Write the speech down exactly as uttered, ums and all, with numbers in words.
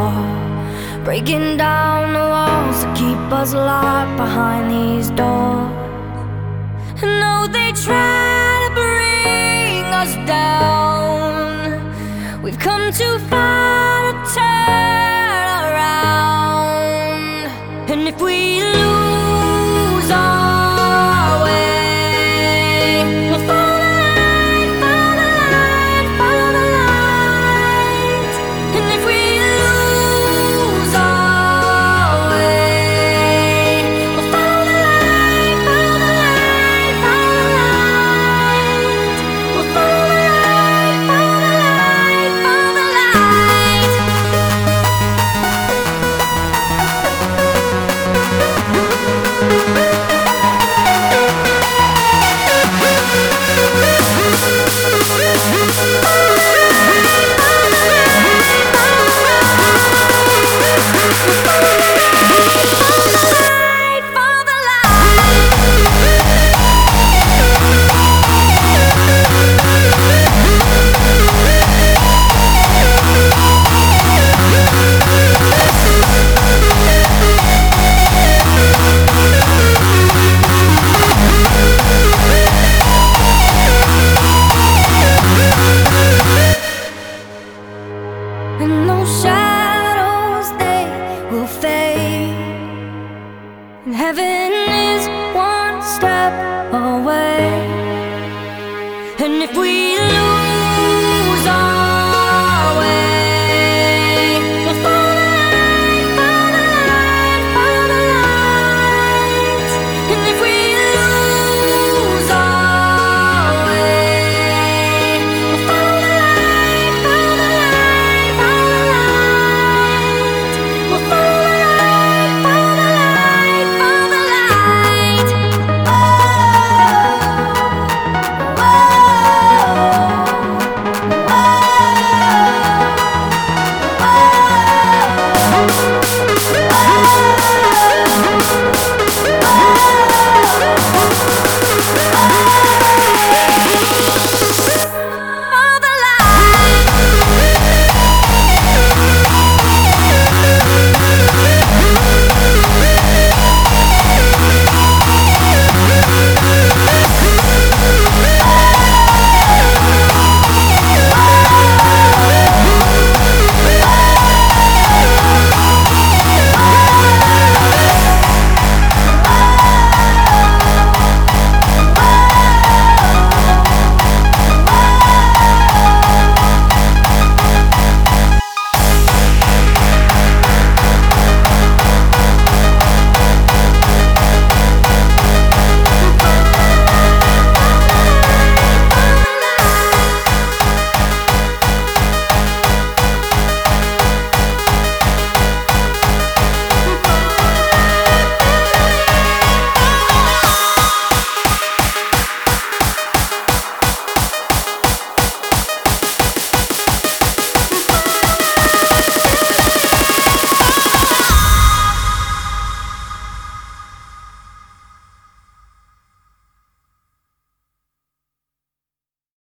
war, breaking down the walls that keep us locked behind these doors. And though they try to bring us down, we've come too far to turn around. And if we lose our way, we'll follow the light, follow the light, follow the light. And if we lose our way, we'll follow the light, follow the light, follow the light. We'll follow the light, follow the light, follow the light. And those shadows, they will fade, and heaven is one step away. And if we